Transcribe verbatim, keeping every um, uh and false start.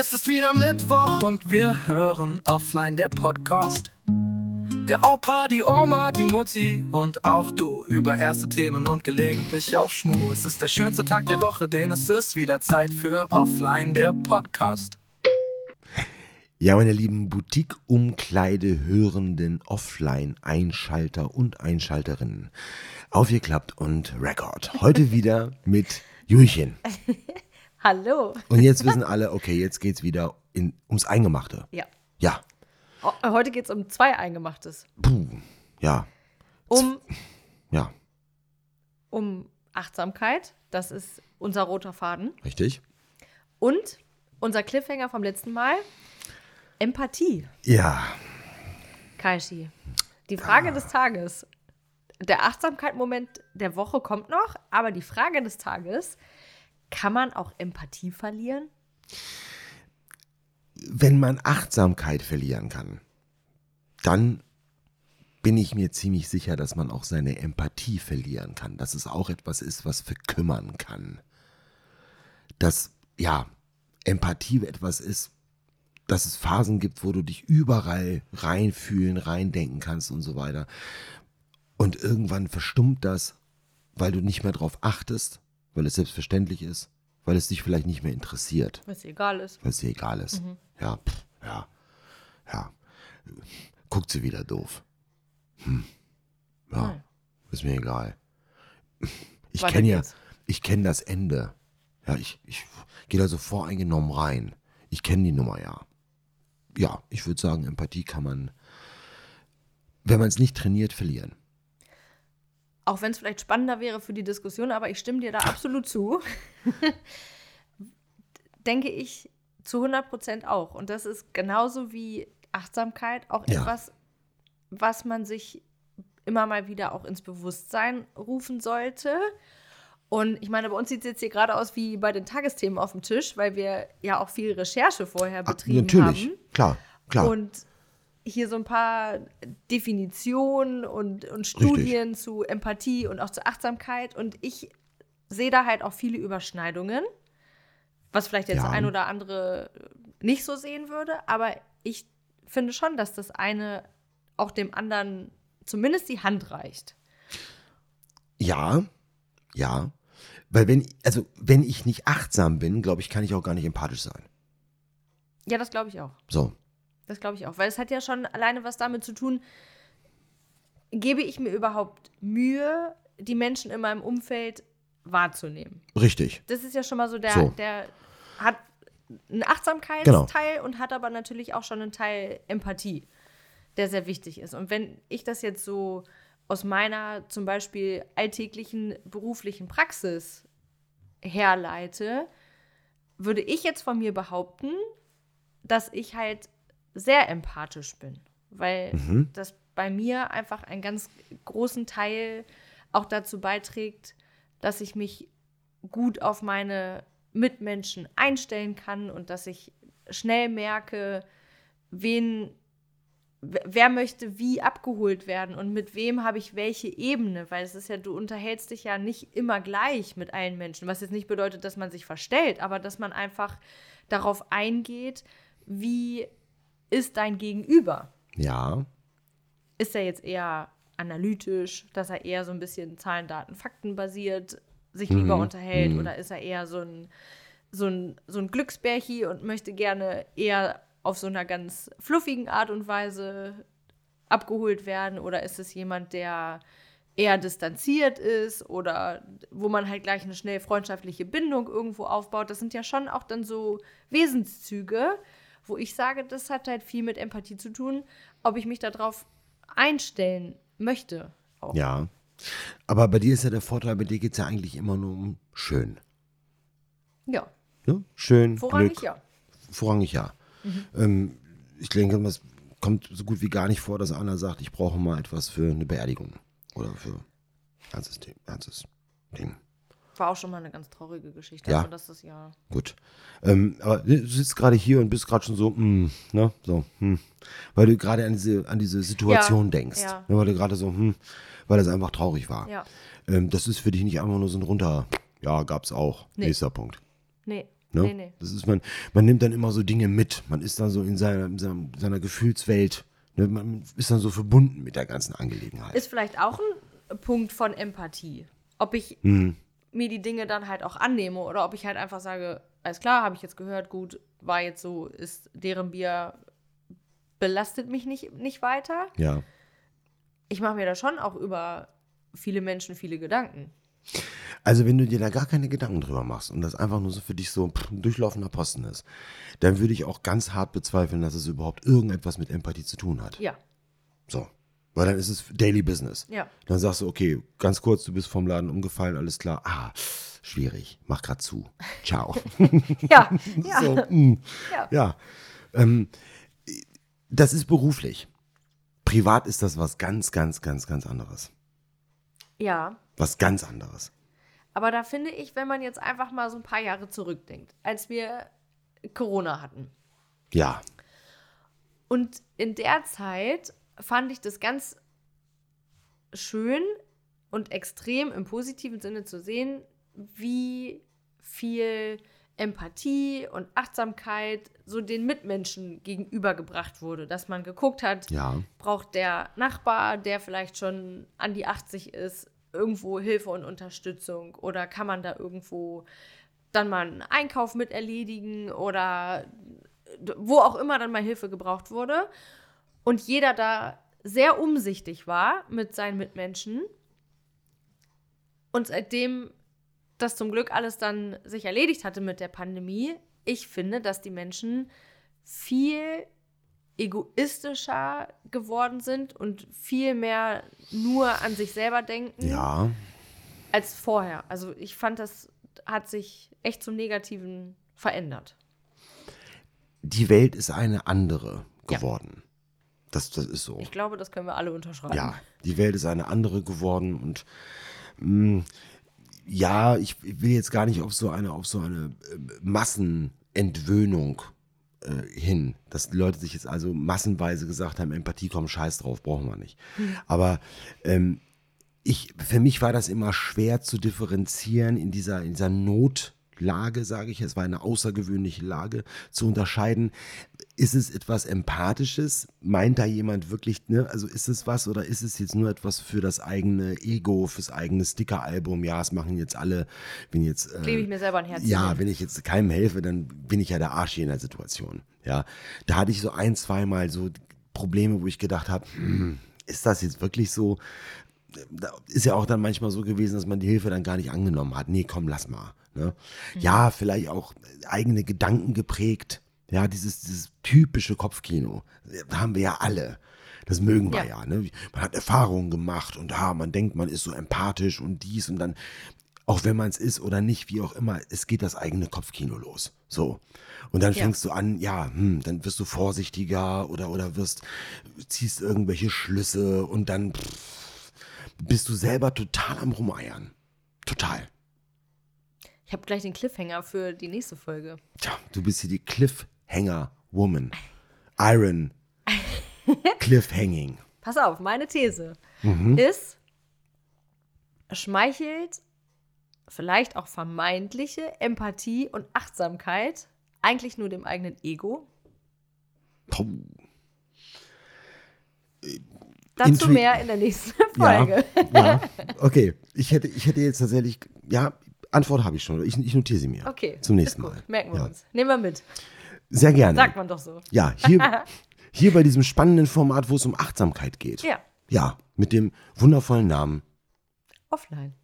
Es ist wieder Mittwoch und wir hören offline der Podcast. Der Opa, die Oma, die Mutti und auch du über erste Themen und gelegentlich auch Schmu. Es ist der schönste Tag der Woche, denn es ist wieder Zeit für offline der Podcast. Ja, meine lieben Boutique-Umkleide-hörenden Offline-Einschalter und Einschalterinnen. Aufgeklappt und Record. Heute wieder mit Julchen. Hallo. Und jetzt wissen alle, okay, jetzt geht's wieder in, ums Eingemachte. Ja. Ja. Heute geht's um zwei Eingemachtes. Puh, ja. Um, Ja, um Achtsamkeit, das ist unser roter Faden. richtig? Und unser Cliffhanger vom letzten Mal, Empathie. Ja. Kaishi, die Frage ah. des Tages, der Achtsamkeit-Moment der Woche kommt noch, aber die Frage des Tages, kann man auch Empathie verlieren? Wenn man Achtsamkeit verlieren kann, dann bin ich mir ziemlich sicher, dass man auch seine Empathie verlieren kann. Dass es auch etwas ist, was verkümmern kann. Dass, ja, Empathie etwas ist, dass es Phasen gibt, wo du dich überall reinfühlen, reindenken kannst und so weiter. Und irgendwann verstummt das, weil du nicht mehr drauf achtest, weil es selbstverständlich ist, weil es dich vielleicht nicht mehr interessiert. Weil es dir egal ist. Weil es dir egal ist. Mhm. Ja, pff, ja, ja. Guckt sie wieder doof. Hm. Ja, Nein. Ist mir egal. Ich kenne ja, ich kenne das Ende. Ja, ich, ich gehe da so voreingenommen rein. Ich kenne die Nummer ja. Ja, ich würde sagen, Empathie kann man, wenn man es nicht trainiert, verlieren. Auch wenn es vielleicht spannender wäre für die Diskussion, aber ich stimme dir da absolut zu. Denke ich zu hundert Prozent auch. Und das ist genauso wie Achtsamkeit auch ja. etwas, was man sich immer mal wieder auch ins Bewusstsein rufen sollte. Und ich meine, bei uns sieht es jetzt hier gerade aus wie bei den Tagesthemen auf dem Tisch, weil wir ja auch viel Recherche vorher betrieben Ach, natürlich. haben. Klar, klar. Und hier so ein paar Definitionen und, und Studien Richtig. Zu Empathie und auch zur Achtsamkeit. Und ich sehe da halt auch viele Überschneidungen, was vielleicht jetzt ja. ein oder andere nicht so sehen würde. Aber ich finde schon, dass das eine auch dem anderen zumindest die Hand reicht. Ja, ja. Weil wenn, also wenn ich nicht achtsam bin, glaube ich, kann ich auch gar nicht empathisch sein. Ja, das glaube ich auch. So. Das glaube ich auch, weil es hat ja schon alleine was damit zu tun, gebe ich mir überhaupt Mühe, die Menschen in meinem Umfeld wahrzunehmen. Richtig. Das ist ja schon mal so, der, so. der hat einen Achtsamkeitsteil genau. und hat aber natürlich auch schon einen Teil Empathie, der sehr wichtig ist. Und wenn ich das jetzt so aus meiner zum Beispiel alltäglichen beruflichen Praxis herleite, würde ich jetzt von mir behaupten, dass ich halt sehr empathisch bin, weil mhm. das bei mir einfach einen ganz großen Teil auch dazu beiträgt, dass ich mich gut auf meine Mitmenschen einstellen kann und dass ich schnell merke, wen, wer möchte wie abgeholt werden und mit wem habe ich welche Ebene, weil es ist ja, du unterhältst dich ja nicht immer gleich mit allen Menschen, was jetzt nicht bedeutet, dass man sich verstellt, aber dass man einfach darauf eingeht, wie ist dein Gegenüber? Ja. Ist er jetzt eher analytisch, dass er eher so ein bisschen Zahlen, Daten, Fakten basiert sich mhm. lieber unterhält? Mhm. Oder ist er eher so ein, so ein, so ein Glücksbärchi und möchte gerne eher auf so einer ganz fluffigen Art und Weise abgeholt werden? Oder ist es jemand, der eher distanziert ist oder wo man halt gleich eine schnell freundschaftliche Bindung irgendwo aufbaut? Das sind ja schon auch dann so Wesenszüge, wo ich sage, das hat halt viel mit Empathie zu tun, ob ich mich darauf einstellen möchte. Auch. Ja, aber bei dir ist ja der Vorteil, bei dir geht es ja eigentlich immer nur um schön. Ja. Ne? Schön, Vorrangig Glück. ja. Vorrangig ja. Mhm. Ähm, ich denke, es kommt so gut wie gar nicht vor, dass einer sagt, ich brauche mal etwas für eine Beerdigung oder für ernstes Thema, ernstes Ding. War auch schon mal eine ganz traurige Geschichte. Ja, aber das ist ja gut. Ähm, aber du sitzt gerade hier und bist gerade schon so, mh, ne, so, hm, weil du gerade an diese, an diese Situation ja, denkst. Ja. Ne, weil du gerade so, hm, weil das einfach traurig war. Ja. Ähm, das ist für dich nicht einfach nur so ein runter, ja, gab's auch. Nee. Nächster Punkt. Nee, Ne? Nee, nee. Das ist man, man nimmt dann immer so Dinge mit. Man ist dann so in seiner, in seiner, seiner Gefühlswelt. Ne? Man ist dann so verbunden mit der ganzen Angelegenheit. Ist vielleicht auch ein Punkt von Empathie. Ob ich Mhm. mir die Dinge dann halt auch annehme oder ob ich halt einfach sage, alles klar, habe ich jetzt gehört, gut, war jetzt so, ist deren Bier, belastet mich nicht, nicht weiter. Ja. Ich mache mir da schon auch über viele Menschen viele Gedanken. Also wenn du dir da gar keine Gedanken drüber machst und das einfach nur so für dich so pff, ein durchlaufender Posten ist, dann würde ich auch ganz hart bezweifeln, dass es überhaupt irgendetwas mit Empathie zu tun hat. Ja, So. Weil dann ist es Daily Business. ja. Dann sagst du, okay, ganz kurz, du bist vom Laden umgefallen, alles klar. Ah, schwierig, mach grad zu. Ciao. Ja, ja. So, mm. Ja. Ja. Ähm, das ist beruflich. Privat ist das was ganz, ganz, ganz, ganz anderes. Ja, Was ganz anderes. aber da finde ich, wenn man jetzt einfach mal so ein paar Jahre zurückdenkt, als wir Corona hatten. Ja. Und in der Zeit fand ich das ganz schön und extrem im positiven Sinne zu sehen, wie viel Empathie und Achtsamkeit so den Mitmenschen gegenübergebracht wurde. Dass man geguckt hat, Ja. braucht der Nachbar, der vielleicht schon an die achtzig ist, irgendwo Hilfe und Unterstützung? Oder kann man da irgendwo dann mal einen Einkauf mit erledigen oder wo auch immer dann mal Hilfe gebraucht wurde? Und jeder da sehr umsichtig war mit seinen Mitmenschen. Und seitdem das zum Glück alles dann sich erledigt hatte mit der Pandemie, ich finde, dass die Menschen viel egoistischer geworden sind und viel mehr nur an sich selber denken Ja. als vorher. Also ich fand, das hat sich echt zum Negativen verändert. Die Welt ist eine andere Ja. geworden. Das, das ist so. Ich glaube, das können wir alle unterschreiben. Ja, die Welt ist eine andere geworden und mh, ja, ich will jetzt gar nicht auf so eine, auf so eine äh, Massenentwöhnung äh, hin, dass die Leute sich jetzt also massenweise gesagt haben, Empathie, komm, scheiß drauf, brauchen wir nicht. Hm. Aber ähm, ich, für mich war das immer schwer zu differenzieren in dieser, in dieser Notlage, sage ich, es war eine außergewöhnliche Lage, zu unterscheiden, ist es etwas Empathisches? Meint da jemand wirklich, ne, also ist es was oder ist es jetzt nur etwas für das eigene Ego, fürs eigene Sticker-Album? Ja, es machen jetzt alle, wenn jetzt... Äh, Klebe ich mir selber ein Herz. Ja, wenn ich jetzt keinem helfe, dann bin ich ja der Arsch hier in der Situation. Ja, da hatte ich so ein, zweimal so Probleme, wo ich gedacht habe, hm, ist das jetzt wirklich so? Da ist ja auch dann manchmal so gewesen, dass man die Hilfe dann gar nicht angenommen hat. Nee, komm, lass mal. Ne? Mhm. Ja, vielleicht auch eigene Gedanken geprägt. Ja, dieses, dieses typische Kopfkino. Da haben wir ja alle. Das mögen wir ja. ja ne? Man hat Erfahrungen gemacht und ah, man denkt, man ist so empathisch und dies und dann, auch wenn man es ist oder nicht, wie auch immer, es geht das eigene Kopfkino los. So. Und dann fängst ja. du an, ja, hm, dann wirst du vorsichtiger oder, oder wirst, ziehst irgendwelche Schlüsse und dann pff, bist du selber total am Rumeiern. Total. Ich habe gleich den Cliffhanger für die nächste Folge. Tja, du bist hier die Cliffhanger-Woman. Iron Cliffhanging. Pass auf, meine These Mhm. ist, schmeichelt vielleicht auch vermeintliche Empathie und Achtsamkeit eigentlich nur dem eigenen Ego? Puh. Dazu Intri- mehr in der nächsten Folge. Ja, ja, okay. Ich hätte, ich hätte jetzt tatsächlich, ja, Antwort habe ich schon. Ich, ich notiere sie mir. Okay. Zum nächsten ist gut. Mal. Merken wir Ja. uns. Nehmen wir mit. Sehr gerne. Sagt man doch so. Ja, hier, hier bei diesem spannenden Format, wo es um Achtsamkeit geht. Ja. Ja, mit dem wundervollen Namen Offline.